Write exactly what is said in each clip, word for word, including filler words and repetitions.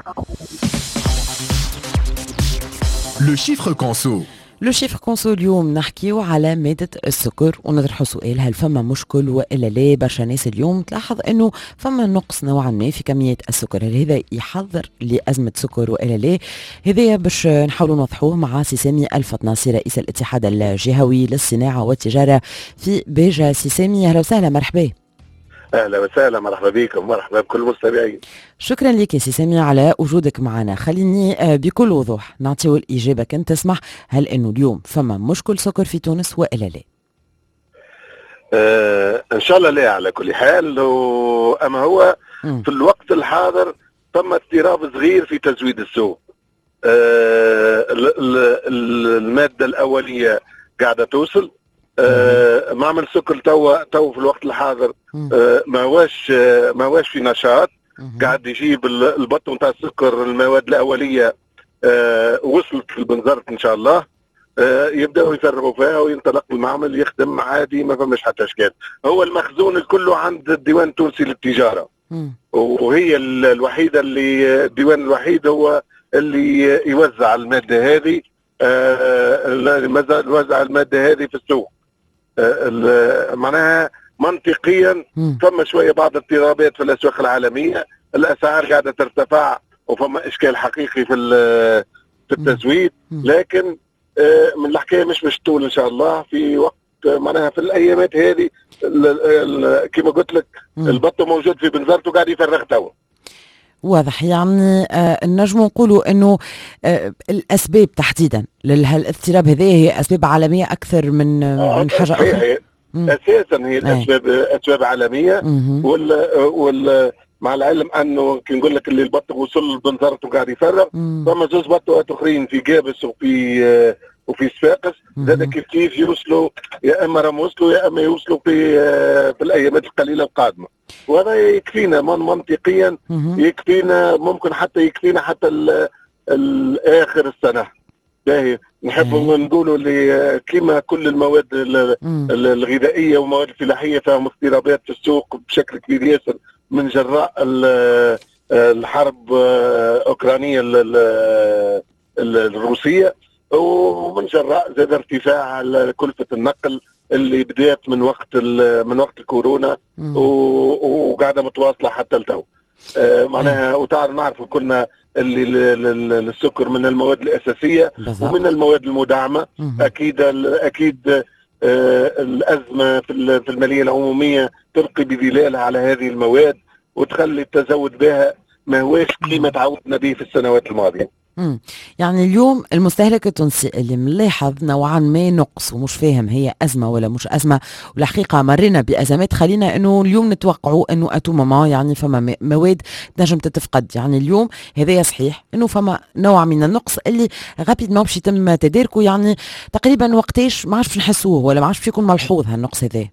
لو شيفر كونسو. لو شيفر كونسو اليوم نحكيو على مادة السكر ونطرحوا سؤال: هل فما مشكل وإلا لا؟ برشا ناس اليوم تلاحظ انه فما نقص نوعا ما في كمية السكر، هل هذا يحضر لأزمة سكر وإلا لا؟ هذايا باش نحاولوا نوضحوه مع سي سامي الفطناسي رئيس الاتحاد الجهوي للصناعة والتجارة في بيجا. سي سامي اهلا وسهلا، مرحبا. اهلا وسهلا، مرحبا بكم، مرحبا بكل المستمعين. شكرا لك يا سي سامي على وجودك معنا. خليني بكل وضوح نعطيو الإجابة كنت تسمح، هل انه اليوم فما مشكل سكر في تونس والا لا؟ آه ان شاء الله لا على كل حال. و... اما هو م. في الوقت الحاضر فما اضطراب صغير في تزويد السوق. آه المادة الأولية قاعدة توصل. آه معمل سكر تو تو في الوقت الحاضر آه ما واش آه ما واش في نشاط، قاعد يجيب البطن نتاع السكر. المواد الاوليه آه وصلت للبنزرت ان شاء الله. آه يبداوا يفرغوا فيها وينطلق المعمل يخدم عادي، ما فماش حتى اشكال. هو المخزون الكله عند الديوان التونسي للتجاره، وهي الوحيده اللي الديوان الوحيد هو اللي يوزع الماده هذه. آه يوزع الماده هذه في السوق. آه معناها منطقيا فما شويه بعض الاضطرابات في الاسواق العالميه، الاسعار قاعده ترتفع وفما اشكال حقيقي في في التزويد، لكن آه من الحكايه مش مش طول ان شاء الله. في وقت معناها في الايامات هذه كما قلت لك البط موجود في بنزرته قاعد يفرغ توا. واضح. يعني آه نجم نقولوا انه آه الاسباب تحديدا لهالاضطراب هذه هي اسباب عالميه اكثر من آه من حاجه اخرى. اساسا هي الاسباب اسباب عالميه. وال وال مع العلم انه كي نقول لك اللي البط وصل لبنزرته قاعد يفرغ، فما زوج بطات اخرين في جابس وفي وفي صفاقس هذا كيف كيف يوصلوا، يا اما راهم وصلوا يا اما يوصلوا في في الايامات القليله القادمه. وهذا يكفينا من منطقيا، يكفينا ممكن حتى يكفينا حتى الاخر السنه. باهي نحب نقولوا اللي كما كل المواد الغذائيه والمواد الفلاحيه فيها اضطرابات في السوق بشكل كبير ياسر من جراء الحرب الاوكرانيه الروسيه، ومن جراء زاد ارتفاع كلفه النقل اللي بدات من وقت من وقت الكورونا وقاعده متواصله حتى التو. معناها وتعرف نعرف كلنا اللي السكر من المواد الاساسيه بالضبط. ومن المواد المدعمه. اكيد اكيد الازمه في الماليه العموميه تلقي بظلالها على هذه المواد وتخلي التزود بها ما هواش كيما تعودنا به في السنوات الماضيه. امم يعني اليوم المستهلك التونسي اللي ملاحظ نوعا ما نقص ومش فاهم هي ازمه ولا مش ازمه، والحقيقه مرينا بازمات خلينا انه اليوم نتوقعوا انه اتو ماما يعني فما مواد تنجم تتفقد. يعني اليوم هذايا صحيح انه فما نوع من النقص اللي غابيد ما باش يتم تداركه، يعني تقريبا وقتاش ما عادش نحسوه ولا ما عادش يكون ملحوظ هالنقص هذا.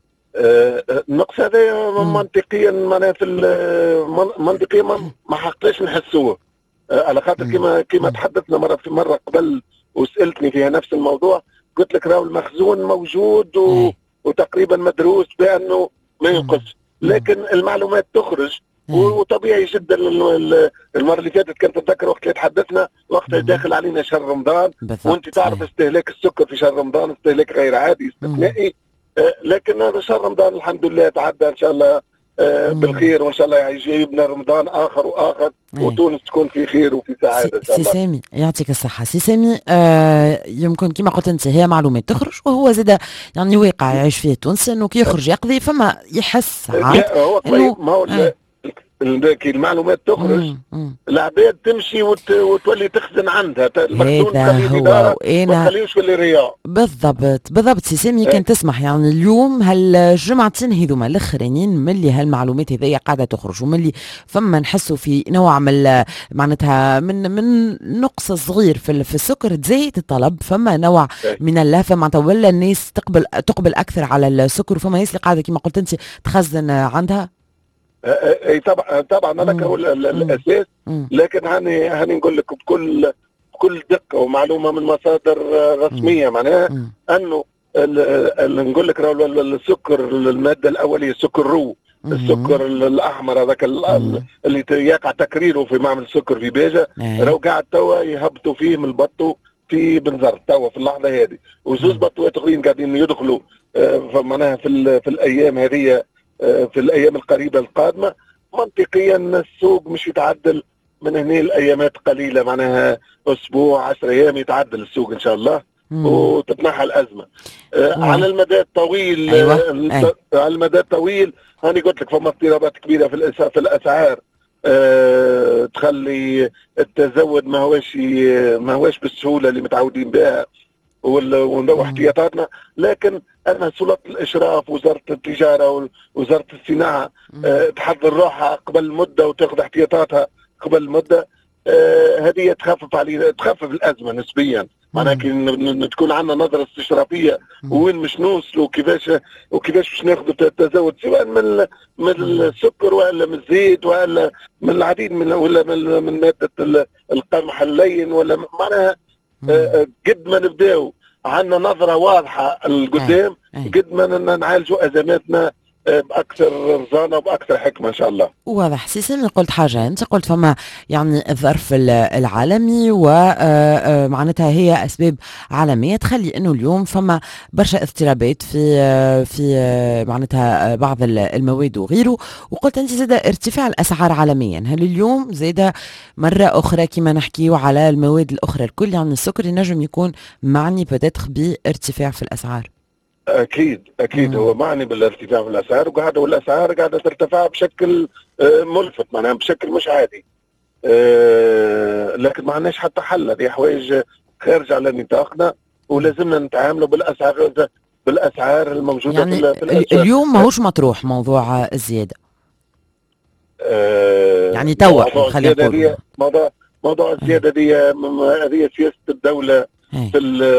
النقص هذا منطقيا معناها في منطقيا ما حقناش نحسوه، على خاطر كما كما تحدثنا مره في مره قبل وسالتني فيها نفس الموضوع. قلت لك راهو المخزون موجود و... وتقريبا مدروس بانه ما ينقص، لكن المعلومات تخرج وطبيعي جدا. المره اللي فاتت كنت تتذكر وقت اللي تحدثنا وقتها داخل علينا شهر رمضان، وانت تعرف استهلاك السكر في شهر رمضان استهلاك غير عادي استثنائي. لكن هذا شهر رمضان الحمد لله تعدى ان شاء الله آه بالخير، وان شاء الله يجيبنا رمضان اخر واخر وتونس تكون في خير وفي سعاده ان شاء الله. سي سامي يعطيك الصحه. سي سامي آه يمكن كما قلت انت هي معلومات تخرج وهو زاد يعني واقع يعيش فيه التونسي انه كي يخرج يقضي فما يحس هو ما هو آه. كي المعلومات تخرج العباد تمشي وت... وتولي تخزن عندها المخزون تخليه في دارها وما تخليوش في الرياض. بالضبط بالضبط. سي سامي كان تسمح يعني اليوم هالجمعتين هذوما الاخرانيين ملي هالمعلومات هذيا قاعده تخرج وملي فما نحسوا في نوع من معناتها من من نقص صغير في في السكر تزايد الطلب، فما نوع من اللهفه معناتها ولا الناس تقبل تقبل اكثر على السكر، وفما ناس اللي قاعده كما قلت انت تخزن عندها. اي طبعا طبعا هذاك هو الاساس، لكن هاني هاني نقول لك بكل بكل دقه ومعلومه من مصادر رسميه معناها انه نقول لك السكر الماده الاوليه سكر رو السكر الاحمر هذاك اللي يقع تكريره في معمل السكر في بيجة، راهو قاعد توا يهبطوا فيه من البطو في بنزرت توا في اللحظه هذه، وزوز بطوات اخرين قاعدين يدخلوا معناها في في الايام هذه، في الايام القريبه القادمه. منطقيا السوق مش يتعدل من هنا الايامات قليله، معناها اسبوع عشر ايام يتعدل السوق ان شاء الله وتتنحى الازمه. آه على المدى الطويل. أيوة. آه على المدى الطويل انا قلت لك فما اضطرابات كبيره في في الاسعار، آه تخلي التزود ما هوش ما هوش بالسهوله اللي متعودين بها ونروح احتياطاتنا. لكن انا سلطه الاشراف وزاره التجاره ووزاره الصناعه آه تحضر روحها قبل مده وتاخذ احتياطاتها قبل مده، آه هذه تخفف علينا، تخفف الازمه نسبيا. معناها كي تكون عندنا نظره استشرافيه وين مش نوصلوا وكيفاش وكيفاش باش ناخذوا التزود، سواء من من السكر ولا من الزيت ولا من العديد من ولا من, من ماده القمح اللين، ولا معناها آه قد ما نبداو عندنا نظره واضحه لقدام قد ما نعالجوا ازماتنا باكثر رزانه وباكثر حكمه ان شاء الله. واضح. سيسمي قلت حاجه، انت قلت فما يعني الظرف العالمي ومعناتها هي اسباب عالميه تخلي انه اليوم فما برشا اضطرابات في في معناتها بعض المواد وغيره، وقلت انت زاده ارتفاع الاسعار عالميا. هل اليوم زاده مره اخرى كما نحكيو على المواد الاخرى الكل، يعني السكر ينجم يكون معني بداتخ بارتفاع في الاسعار؟ اكيد اكيد. مم. هو معني بالارتفاع في الاسعار، وقاعده والاسعار قاعده ترتفع بشكل ملفت، معناها بشكل مش عادي. لكن ما عندناش حتى حل، هذه حوايج خارج على نطاقنا ولازمنا نتعاملوا بالاسعار بالاسعار الموجوده يعني في الاسواق. اليوم ماهوش مطروح موضوع الزياده. أه يعني توا خلينا نقول موضوع موضوع الزياده دي هذه سياسه الدوله في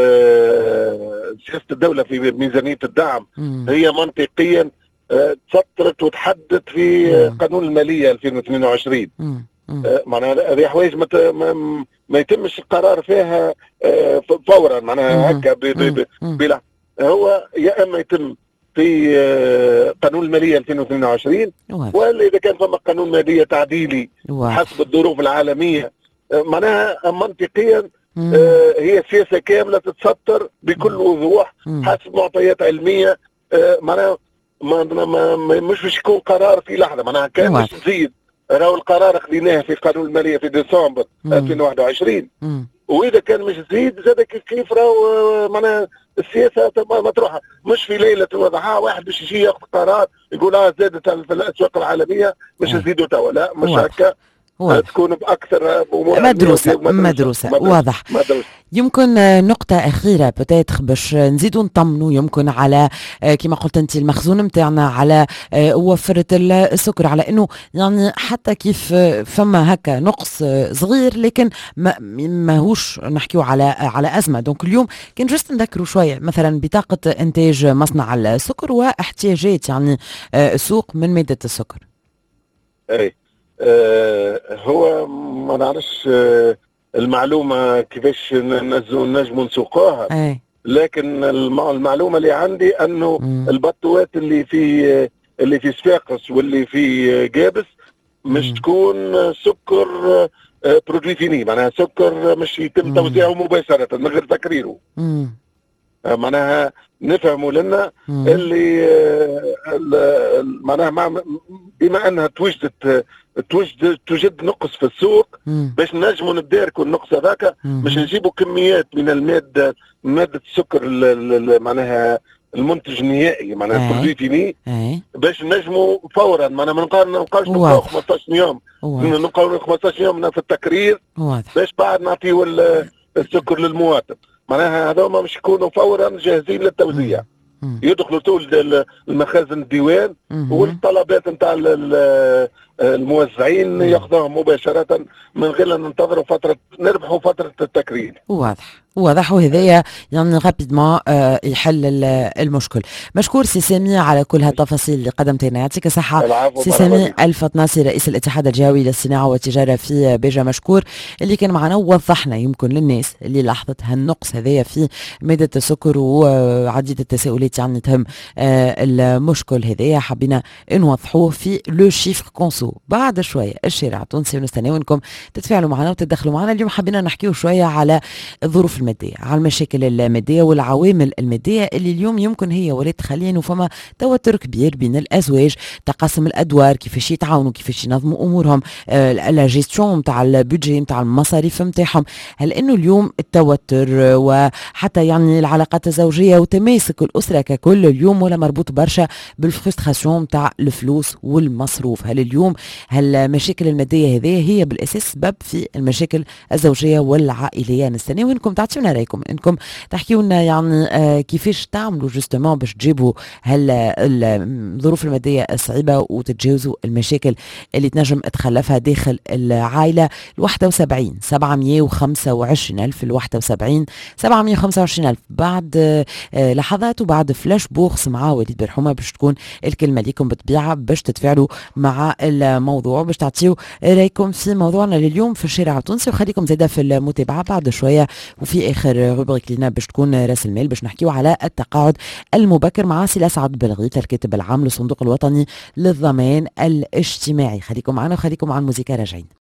سياسه الدوله في ميزانيه الدعم. مم. هي منطقيا تسطرت وتحدد في مم. قانون الماليه ألفين واثنين وعشرين. معناها هذه حوايج ما, ما يتمش القرار فيها فورا، معناها هكا بلا. هو يا اما يتم في قانون الماليه ألفين واثنين وعشرين، ولا اذا كان فما قانون ماليه تعديلي حسب الظروف العالميه. معناها منطقيا آه هي سياسه كامله تتسطر بكل وضوح حسب معطيات علميه. آه معناها ما ما مش باش يكون قرار في لحظه، معناها كان باش تزيد. راهو القرار خذيناه في قانون الماليه في ديسمبر ألفين وواحد وعشرين، واذا كان مش زيد زاد كيف كيف راهو معناها السياسه مطروحه، مش في ليله وضحاها واحد باش يجي ياخذ قرار يقول اه زادت في الاسواق العالميه مش نزيدوا توا. لا مش هكا، تكون باكثر امور مدروسه مدروسه واضح. مدروسة. يمكن نقطه اخيره بتاتخ باش نزيدوا نطمنوا يمكن على كما قلت انت المخزون نتاعنا، على وفره السكر، على انه يعني حتى كيف فما هكا نقص صغير لكن ما ماهوش نحكيو على على ازمه. دونك اليوم كان جست نذكروا شويه مثلا بطاقه انتاج مصنع السكر واحتياجات يعني السوق من ماده السكر. اي آه هو ما نعرفش آه المعلومه كيفاش نجموا نسوقوها، لكن المعلومه اللي عندي انه مم. البطوات اللي في اللي في صفاقس واللي في جابس مش مم. تكون سكر آه برودوي فيني، معناها سكر مش يتم توزيعه مباشره من غير تكريره. مم. آه معناها نفهموا لنا مم. اللي آه معناها بما انها توجدت توجد توجد نقص في السوق، مم. باش نجموا نداركوا النقص هذاك باش نجيبوا كميات من الماده ماده السكر معناها المنتج النهائي معناها البرودوي فيني، باش نجموا فورا. معناها ما نبقاوش نبقاو خمسطاش يوم نبقاو خمسطاش يوم في التكرير باش بعد نعطيو السكر للمواطن. معناها هذوما باش يكونوا فورا جاهزين للتوزيع. مم. يدخلوا طول المخازن الديوان والطلبات نتاع الموزعين ياخذوهم مباشره من غير ان ننتظروا فتره نربحوا فتره التكرير. واضح واضح، وهذايا يعني غابيدمون آه يحل المشكل. مشكور سي سامي على كل هالتفاصيل اللي قدمتها لنا، يعطيك الصحة سي سامي. الفت ناصر رئيس الاتحاد الجهوي للصناعة والتجارة في بيجا مشكور، اللي كان معنا ووضحنا يمكن للناس اللي لاحظت هالنقص هذايا في مادة السكر وعديد التساؤلات يعني تهم آه المشكل هذايا، حبينا نوضحوه في لو شيفر كونسو. بعد شوية الشارع التونسي ونستناو انكم تتفاعلوا معنا وتتدخلوا معنا. اليوم حبينا نحكيو شوية على الظروف المادية، على المشاكل المادية والعوامل المادية اللي اليوم يمكن هي ولات تخلي انه فما توتر كبير بين الازواج، تقاسم الادوار، كيفاش يتعاونوا، كيفاش ينظموا امورهم، آه لا جيستيون نتاع البودجي نتاع المصاريف نتاعهم. هل انه اليوم التوتر وحتى يعني العلاقات الزوجية وتماسك الاسرة ككل اليوم ولا مربوط برشا بالفرستراسيون نتاع الفلوس والمصروف؟ هل اليوم هل المشاكل المادية هذه هي بالاساس سبب في المشاكل الزوجية والعائلية؟ نستناو انكم تعطيونا رايكم، انكم تحكيوا لنا يعني آه كيفاش تعملوا جوستومون باش تجيبوا هال الظروف الماديه الصعيبه وتتجاوزوا المشاكل اللي تنجم تخلفها داخل العائله. واحد وسبعين سبعمية وخمسة وعشرين ألف واحد وسبعين سبعمية وخمسة وعشرين ألف. بعد آه لحظات وبعد فلاش بورس مع وليد برحومه باش تكون الكلمه ليكم بالطبيعه باش تتفاعلوا مع الموضوع، باش تعطيوا رايكم في موضوعنا لليوم في الشارع التونسي. وخليكم زاده في المتابعه بعد شويه، وفي اخر روبريك لنا باش تكون راس المال باش نحكيو على التقاعد المبكر مع سي الاسعد بلغيث الكاتب العام للصندوق الوطني للضمان الاجتماعي. خليكم معنا وخليكم مع الموسيقى، راجعين.